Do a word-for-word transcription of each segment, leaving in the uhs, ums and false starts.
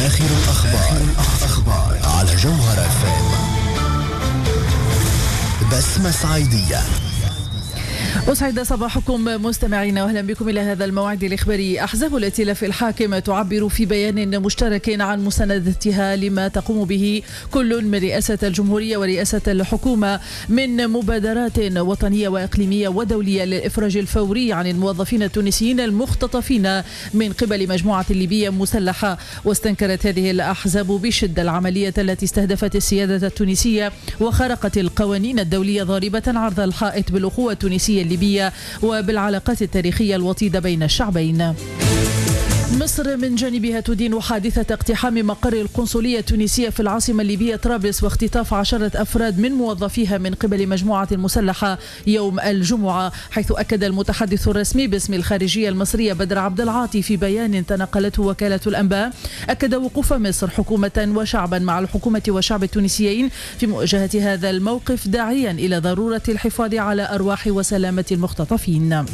آخر الأخبار, الأخبار على جوهر اف ام. بسمة صعيدية. أسعد صباحكم مستمعينا وأهلا بكم إلى هذا الموعد الإخباري. أحزاب الائتلاف الحاكم تعبر في بيان مشترك عن مساندتها لما تقوم به كل من رئاسة الجمهورية ورئاسة الحكومة من مبادرات وطنية وإقليمية ودولية للإفراج الفوري عن الموظفين التونسيين المختطفين من قبل مجموعة ليبية مسلحة. واستنكرت هذه الأحزاب بشدة العملية التي استهدفت السيادة التونسية وخرقت القوانين الدولية ضاربة عرض الحائط بالأخوة التونسية الليبية وبالعلاقات التاريخية الوطيدة بين الشعبين. مصر من جانبها تدين حادثة اقتحام مقر القنصلية التونسية في العاصمة الليبية طرابلس واختطاف عشرة أفراد من موظفيها من قبل مجموعة مسلحة يوم الجمعة، حيث أكد المتحدث الرسمي باسم الخارجية المصرية بدر عبد العاطي في بيان تنقلته وكالة الأنباء، أكد وقوف مصر حكومة وشعبا مع الحكومة والشعب التونسيين في مواجهة هذا الموقف، داعيا إلى ضرورة الحفاظ على أرواح وسلامة المختطفين.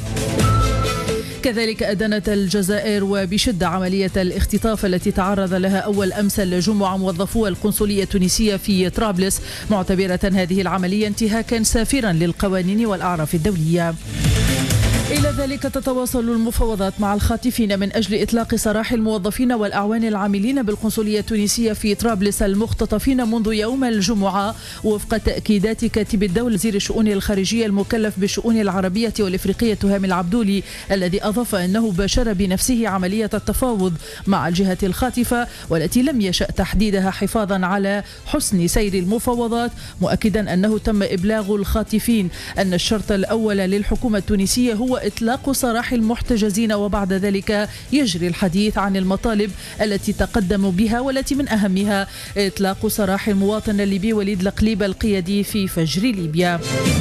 كذلك أدانت الجزائر وبشدة عملية الاختطاف التي تعرض لها أول أمس الجمعة موظفو القنصلية التونسية في طرابلس، معتبرة هذه العملية انتهاكا سافرا للقوانين والأعراف الدولية. إلى ذلك تتواصل المفاوضات مع الخاطفين من أجل إطلاق سراح الموظفين والأعوان العاملين بالقنصلية التونسية في طرابلس المختطفين منذ يوم الجمعة، وفق تأكيدات كاتب الدولة وزير الشؤون الخارجية المكلف بالشؤون العربية والإفريقية تهامي العبدولي، الذي أضاف أنه باشر بنفسه عملية التفاوض مع الجهة الخاطفة والتي لم يشأ تحديدها حفاظا على حسن سير المفاوضات، مؤكدا أنه تم إبلاغ الخاطفين أن الشرط الأول للحكومة التونسية هو إطلاق سراح المحتجزين، وبعد ذلك يجري الحديث عن المطالب التي تقدموا بها، والتي من أهمها إطلاق سراح المواطن الليبي وليد القليب القيادي في فجر ليبيا.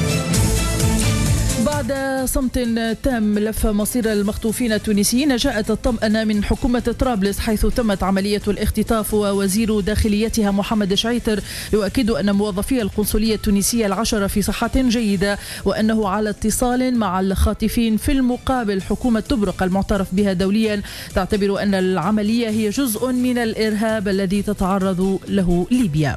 بعد صمت تام لف مصير المخطوفين التونسيين، جاءت الطمأنة من حكومة طرابلس حيث تمت عملية الاختطاف، ووزير داخليتها محمد شعيتر يؤكد أن موظفي القنصلية التونسية العشرة في صحة جيدة وأنه على اتصال مع الخاطفين. في المقابل حكومة طبرق المعترف بها دوليا تعتبر أن العملية هي جزء من الإرهاب الذي تتعرض له ليبيا.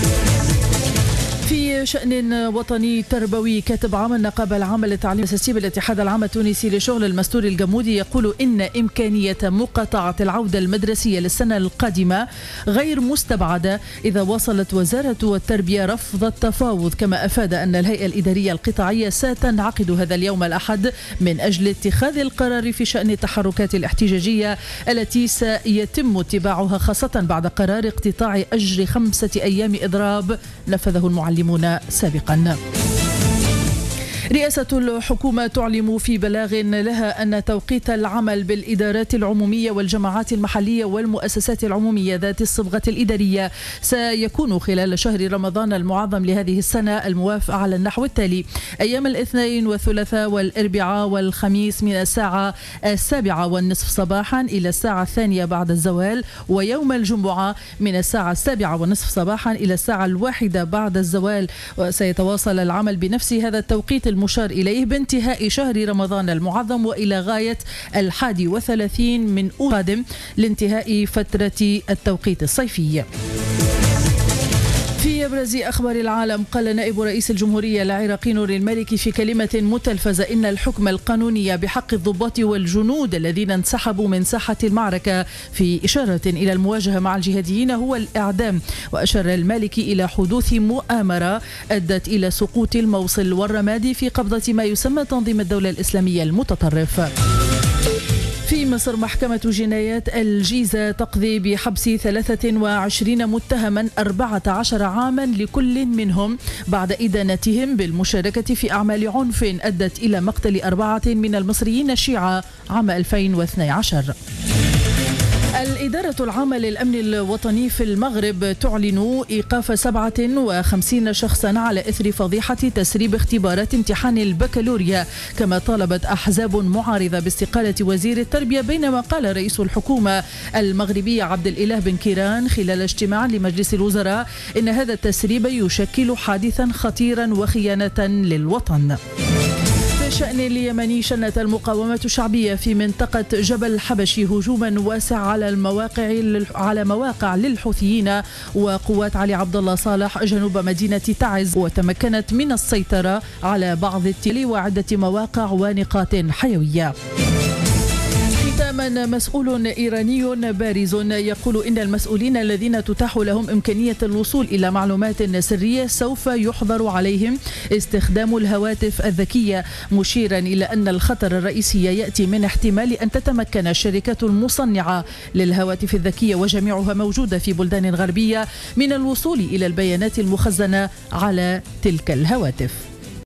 في شأن وطني تربوي، كاتب عام النقابة العامة للتعليم الأساسي بالاتحاد العام التونسي لشغل المستور الجمودي يقول إن إمكانية مقاطعة العودة المدرسية للسنة القادمة غير مستبعدة إذا واصلت وزارة التربية رفض التفاوض، كما أفاد أن الهيئة الإدارية القطاعية ستنعقد هذا اليوم الأحد من أجل اتخاذ القرار في شأن التحركات الاحتجاجية التي سيتم اتباعها، خاصة بعد قرار اقتطاع أجر خمسة أيام إضراب نفذه المعلمون سابقا. رئاسة الحكومة تعلم في بلاغ لها أن توقيت العمل بالإدارات العمومية والجماعات المحلية والمؤسسات العمومية ذات الصبغة الإدارية سيكون خلال شهر رمضان المعظم لهذه السنة الموافق على النحو التالي: أيام الاثنين والثلاثاء والأربعاء والخميس من الساعة السابعة والنصف صباحا إلى الساعة الثانية بعد الزوال، ويوم الجمعة من الساعة السابعة والنصف صباحا إلى الساعة الواحدة بعد الزوال. وسيتواصل العمل بنفس هذا التوقيت المشار إليه بانتهاء شهر رمضان المعظم وإلى غاية الحادي وثلاثين من قادم لانتهاء فترة التوقيت الصيفي. في أبرز أخبار العالم، قال نائب رئيس الجمهورية العراقي نور المالكي في كلمة متلفزة إن الحكم القانوني بحق الضباط والجنود الذين انسحبوا من ساحة المعركة في إشارة إلى المواجهة مع الجهاديين هو الإعدام. وأشار المالكي إلى حدوث مؤامرة أدت إلى سقوط الموصل والرمادي في قبضة ما يسمى تنظيم الدولة الإسلامية المتطرف. في مصر، محكمة جنايات الجيزة تقضي بحبس ثلاثة وعشرين متهما أربعة عشر عاما لكل منهم بعد إدانتهم بالمشاركة في أعمال عنف أدت إلى مقتل أربعة من المصريين الشيعة عام ألفين واثني عشر. الإدارة العامة للأمن الوطني في المغرب تعلن إيقاف سبعة وخمسين شخصا على إثر فضيحة تسريب اختبارات امتحان البكالوريا، كما طالبت أحزاب معارضة باستقالة وزير التربية، بينما قال رئيس الحكومة المغربية عبد الإله بن كيران خلال اجتماع لمجلس الوزراء إن هذا التسريب يشكل حادثا خطيرا وخيانة للوطن. شأن اليمني شنت المقاومة الشعبية في منطقة جبل الحبشي هجوما واسع على المواقع على مواقع للحوثيين وقوات علي عبد الله صالح جنوب مدينة تعز، وتمكنت من السيطرة على بعض التل وعدة مواقع ونقاط حيوية. ختاما، مسؤول إيراني بارز يقول إن المسؤولين الذين تتاح لهم إمكانية الوصول إلى معلومات سرية سوف يحظر عليهم استخدام الهواتف الذكية، مشيرا إلى أن الخطر الرئيسي يأتي من احتمال أن تتمكن الشركات المصنعة للهواتف الذكية وجميعها موجودة في بلدان غربية من الوصول إلى البيانات المخزنة على تلك الهواتف.